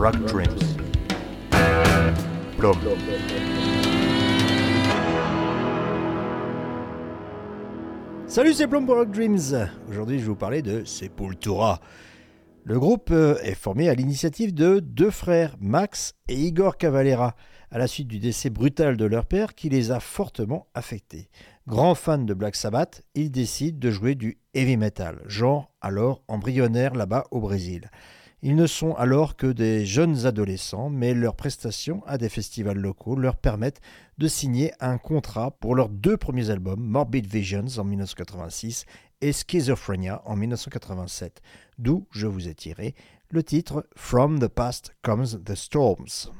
Rock Dreams. Plum. Salut, c'est Plum pour Rock Dreams. Aujourd'hui, je vais vous parler de Sepultura. Le groupe est formé à l'initiative de deux frères, Max et Igor Cavalera, à la suite du décès brutal de leur père qui les a fortement affectés. Grands fans de Black Sabbath, ils décident de jouer du heavy metal, genre alors embryonnaire là-bas au Brésil. Ils ne sont alors que des jeunes adolescents, mais leurs prestations à des festivals locaux leur permettent de signer un contrat pour leurs deux premiers albums, Morbid Visions en 1986 et Schizophrenia en 1987, d'où je vous ai tiré le titre From the Past Comes the Storms.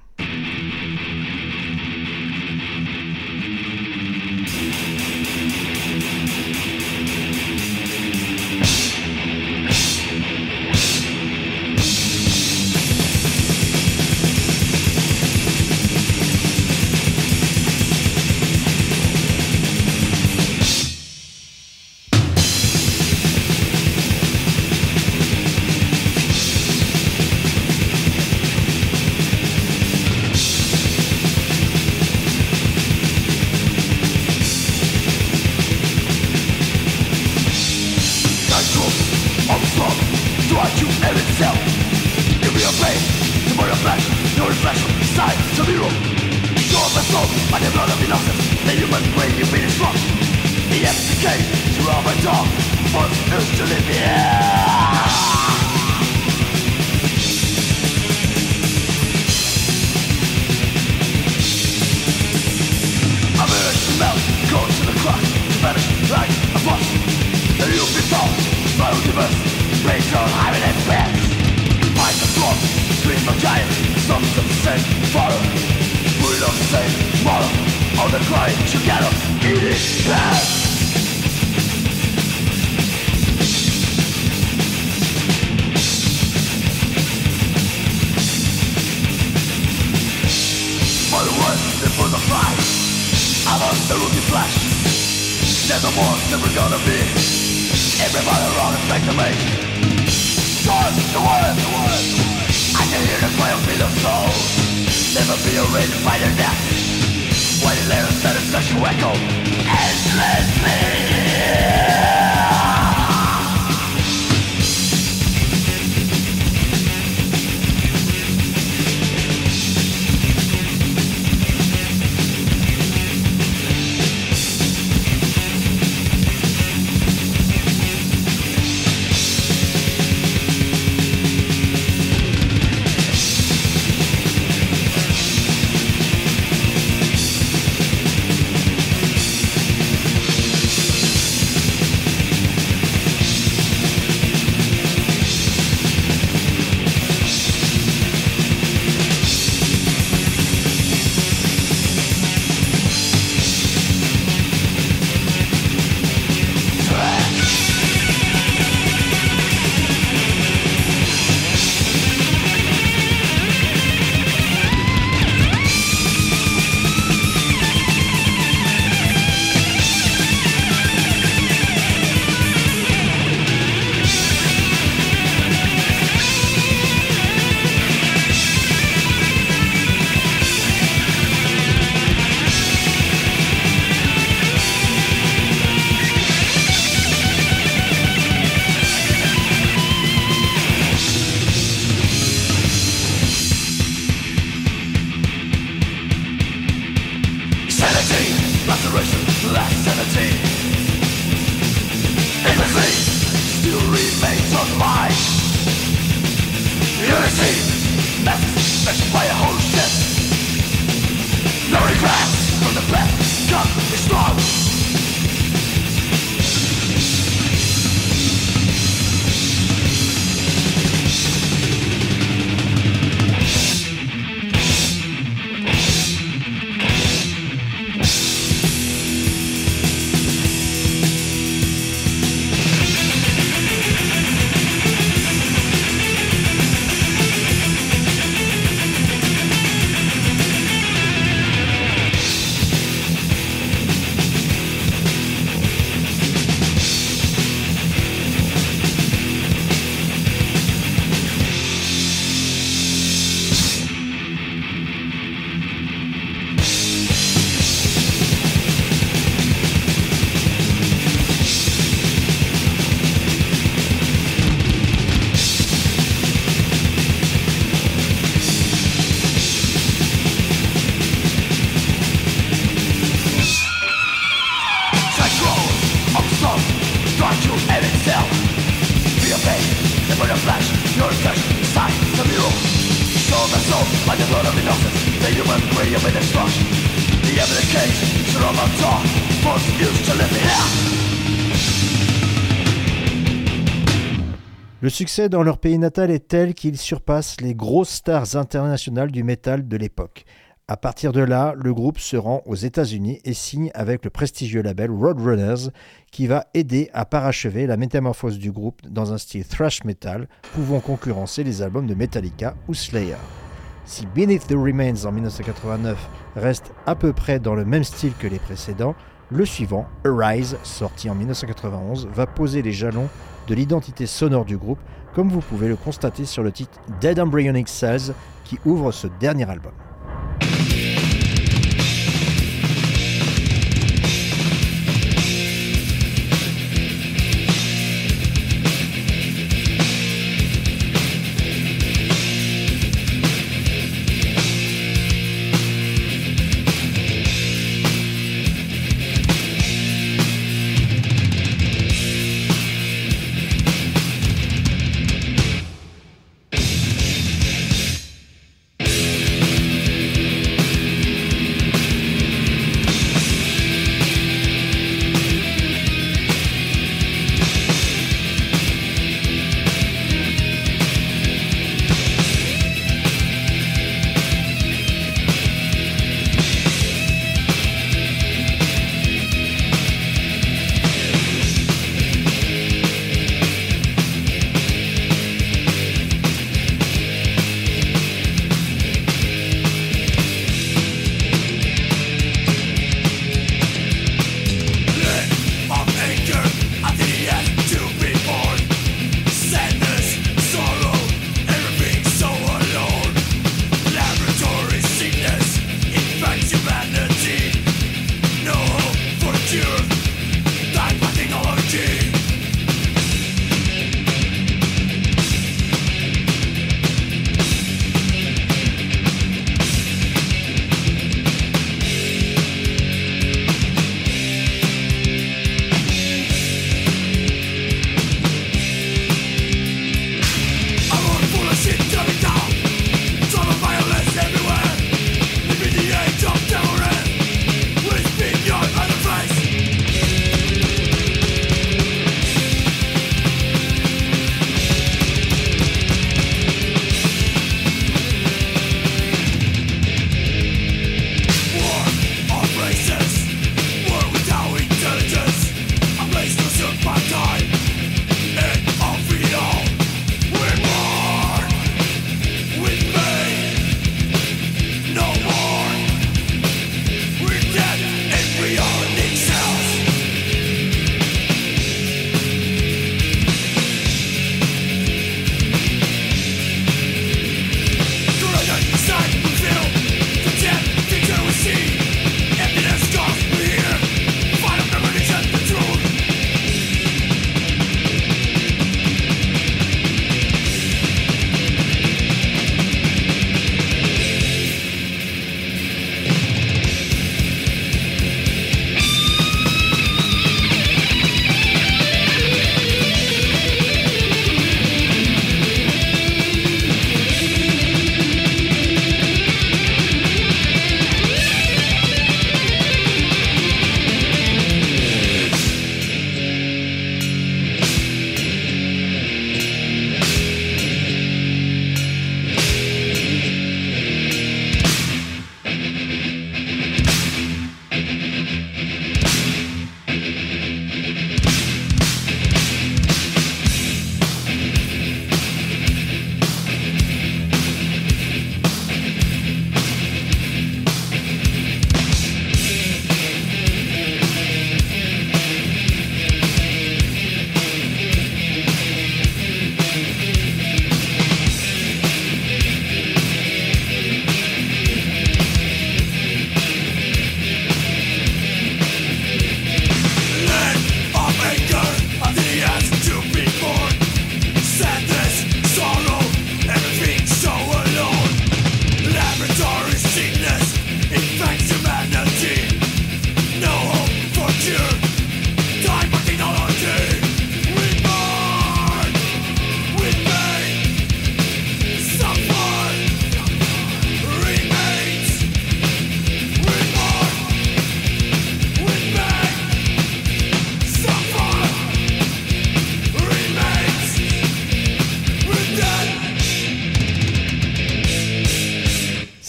Le succès dans leur pays natal est tel qu'ils surpassent les grosses stars internationales du métal de l'époque. À partir de là, le groupe se rend aux États-Unis et signe avec le prestigieux label Roadrunners, qui va aider à parachever la métamorphose du groupe dans un style thrash metal, pouvant concurrencer les albums de Metallica ou Slayer. Si Beneath the Remains en 1989 reste à peu près dans le même style que les précédents, le suivant, Arise, sorti en 1991, va poser les jalons de l'identité sonore du groupe, comme vous pouvez le constater sur le titre Dead Embryonic Cells qui ouvre ce dernier album.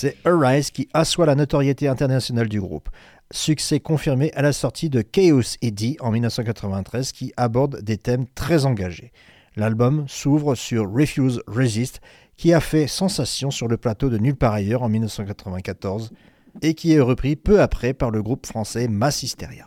C'est Arise qui assoit la notoriété internationale du groupe. Succès confirmé à la sortie de Chaos AD en 1993 qui aborde des thèmes très engagés. L'album s'ouvre sur Refuse Resist qui a fait sensation sur le plateau de Nulle part ailleurs en 1994 et qui est repris peu après par le groupe français Mass Hysteria.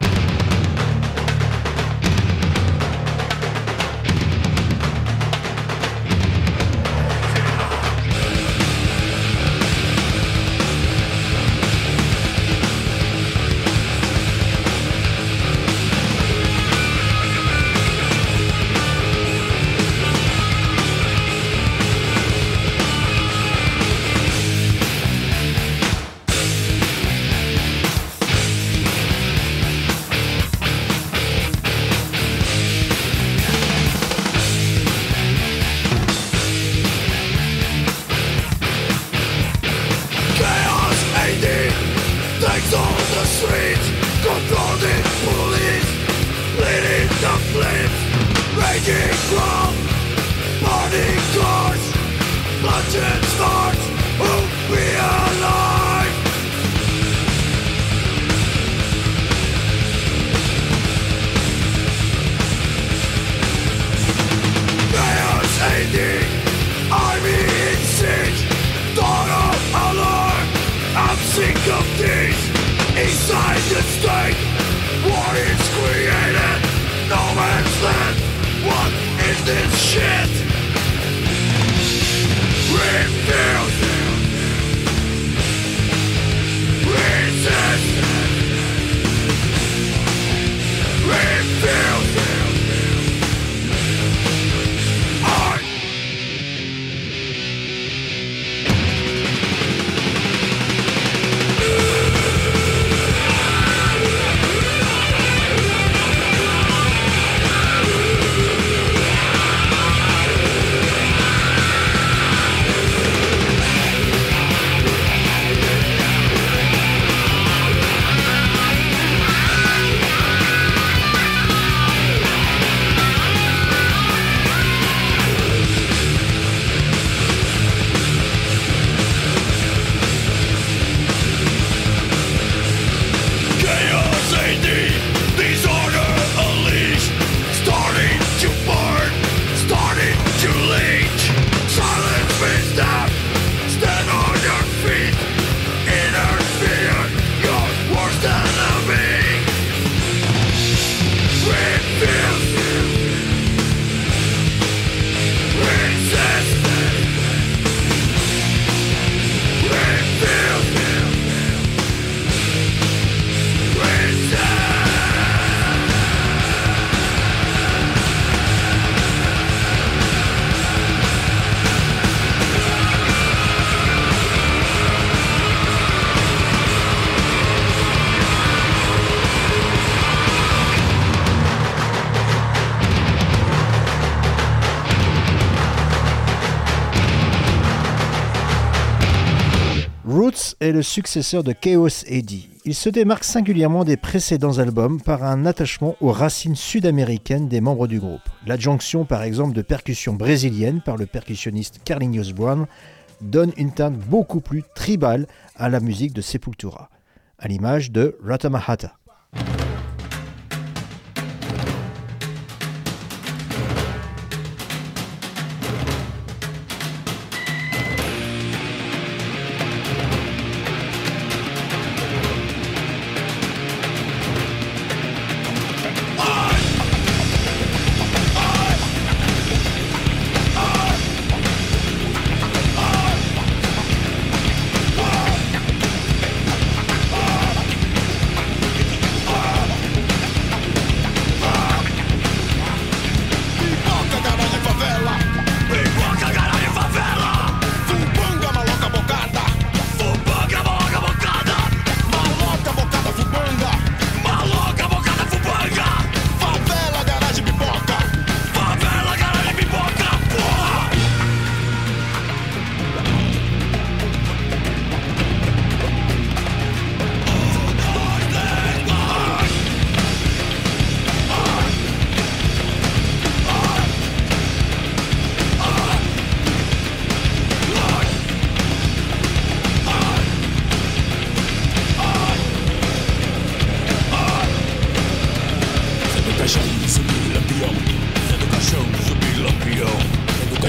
Est le successeur de Chaos AD. Il se démarque singulièrement des précédents albums par un attachement aux racines sud-américaines des membres du groupe. L'adjonction par exemple de percussions brésiliennes par le percussionniste Carlinhos Brown donne une teinte beaucoup plus tribale à la musique de Sepultura, à l'image de Ratamahata.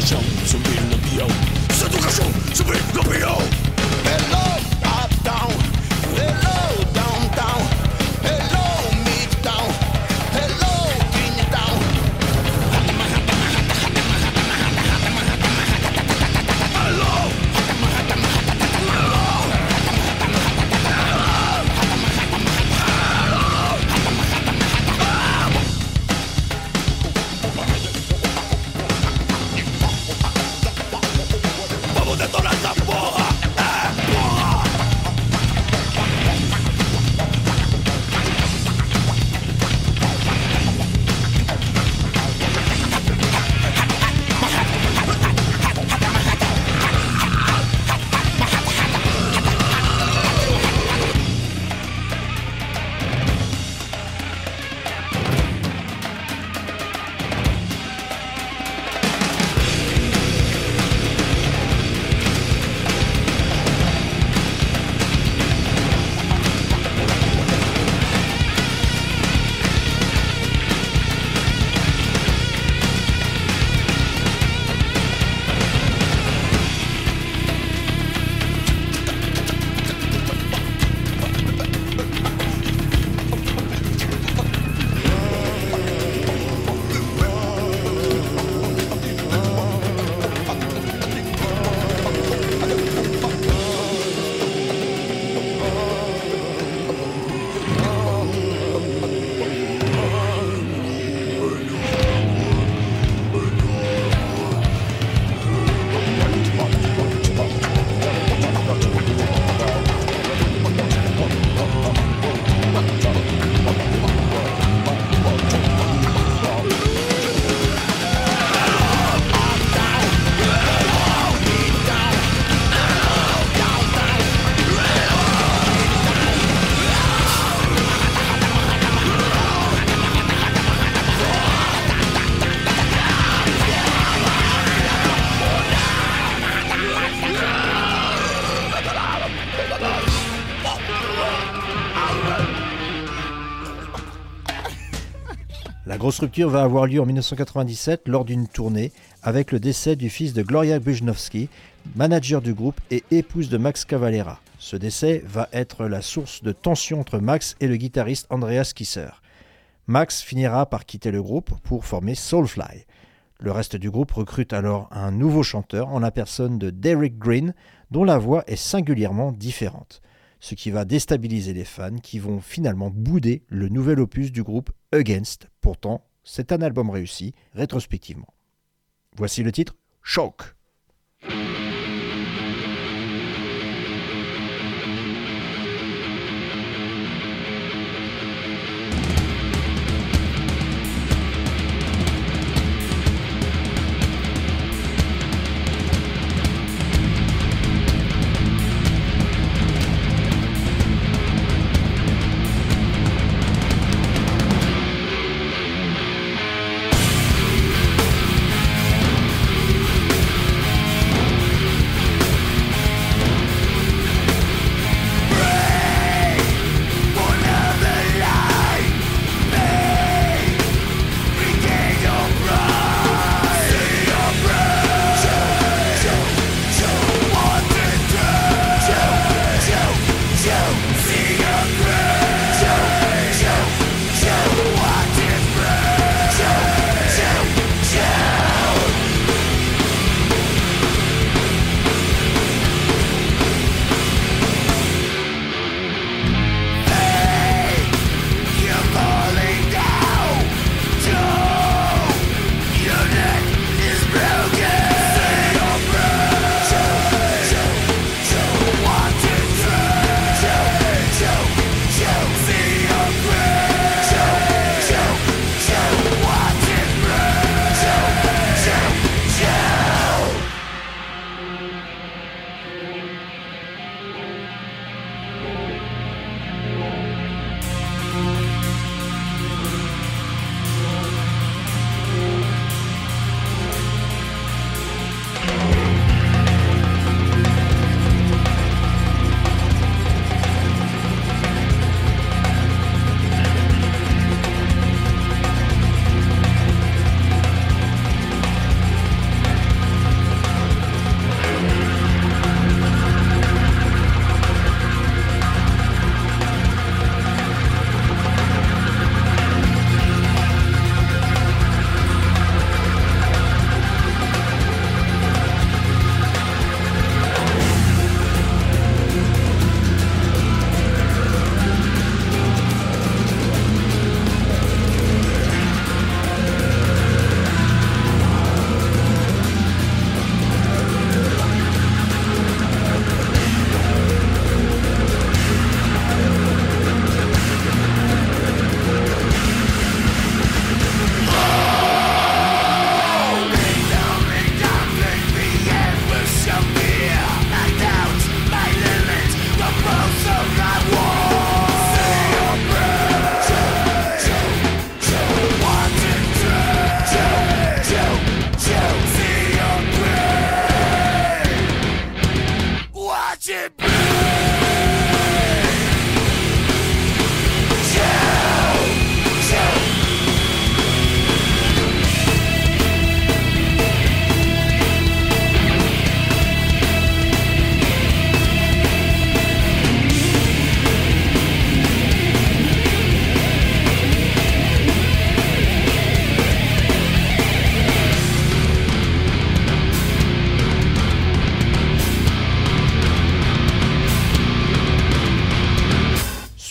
cachorro, subir no peão. Santo cachorro, subir no peão. Hello, uptown. Hello, downtown. Hello, midtown. Hello, Greentown. Vamos detonar essa porra! Porra! La grosse rupture va avoir lieu en 1997 lors d'une tournée avec le décès du fils de Gloria Bujnowski, manager du groupe et épouse de Max Cavalera. Ce décès va être la source de tension entre Max et le guitariste Andreas Kisser. Max finira par quitter le groupe pour former Soulfly. Le reste du groupe recrute alors un nouveau chanteur en la personne de Derek Green, dont la voix est singulièrement différente. Ce qui va déstabiliser les fans qui vont finalement bouder le nouvel opus du groupe Against. Pourtant, c'est un album réussi, rétrospectivement. Voici le titre Choke.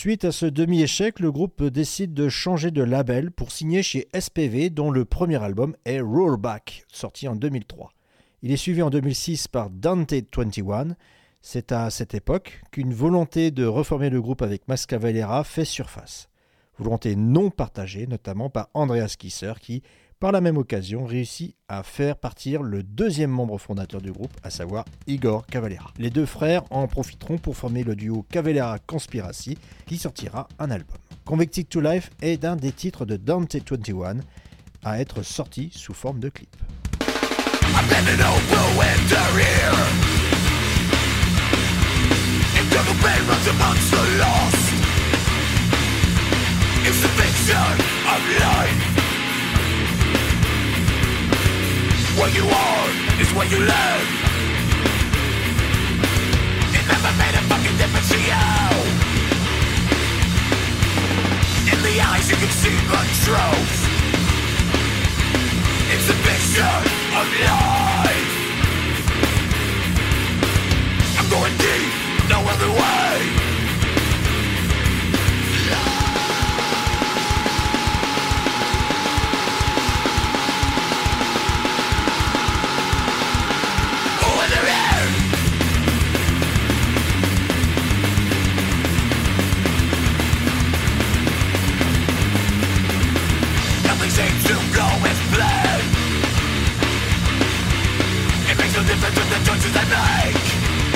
Suite à ce demi-échec, le groupe décide de changer de label pour signer chez SPV, dont le premier album est Rollback, sorti en 2003. Il est suivi en 2006 par Dante 21. C'est à cette époque qu'une volonté de reformer le groupe avec Max Cavalera fait surface. Volonté non partagée, notamment par Andreas Kisser, qui, par la même occasion, réussit à faire partir le deuxième membre fondateur du groupe, à savoir Igor Cavalera. Les deux frères en profiteront pour former le duo Cavalera Conspiracy, qui sortira un album. Convicted to Life est un des titres de Dante 21 à être sorti sous forme de clip. I'm living over winter here. Internal pain runs amongst the lost. It's the fiction of life. What you are is what you live. It never made a fucking difference to you. In the eyes you can see the truth. It's the fiction of life. I'm going deep, no other way. Seems to go as planned. It makes no difference with the choices I make.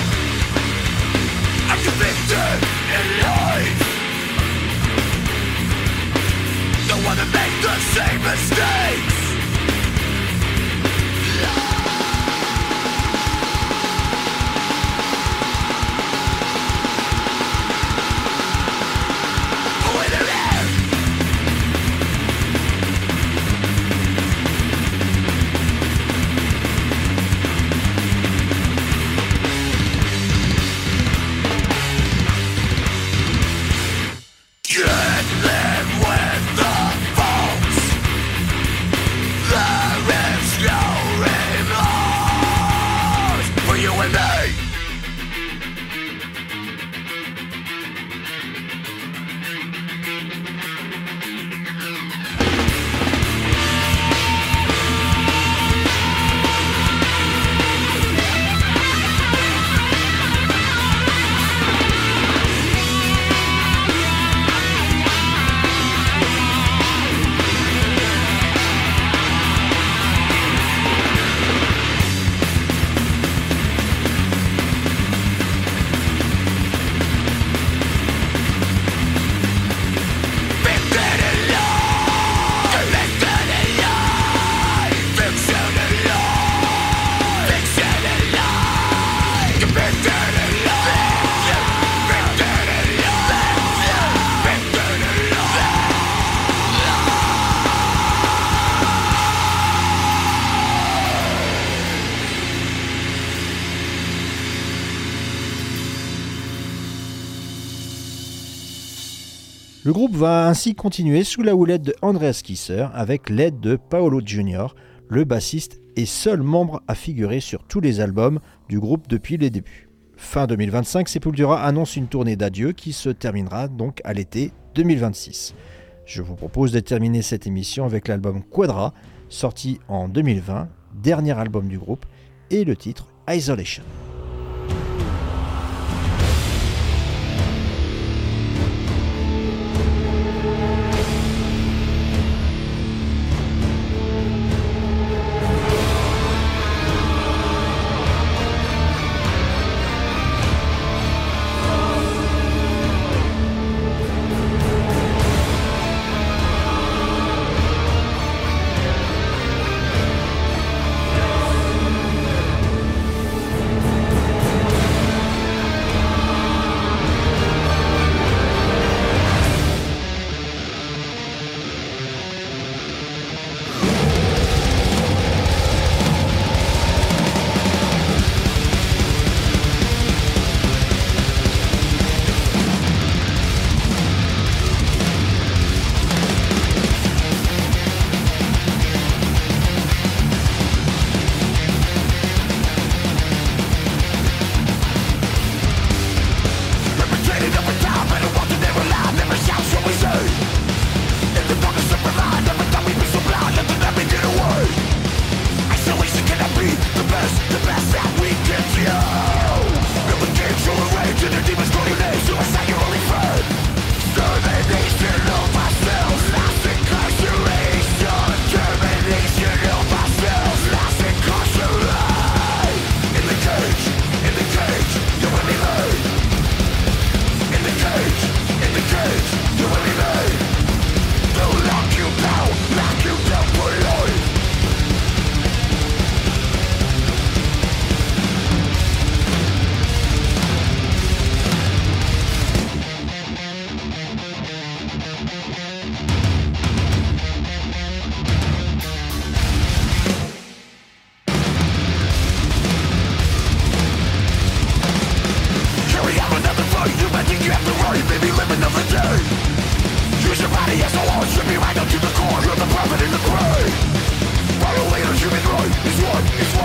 I'm convicted in life. Don't wanna make the same mistakes. Le groupe va ainsi continuer sous la houlette de Andreas Kisser avec l'aide de Paolo Jr., le bassiste et seul membre à figurer sur tous les albums du groupe depuis les débuts. Fin 2025, Sepultura annonce une tournée d'adieu qui se terminera donc à l'été 2026. Je vous propose de terminer cette émission avec l'album Quadra, sorti en 2020, dernier album du groupe, et le titre Isolation. end of the day. Use your body as a law, strip me right down to the core. You're the prophet in the grave. Violate a human right is what is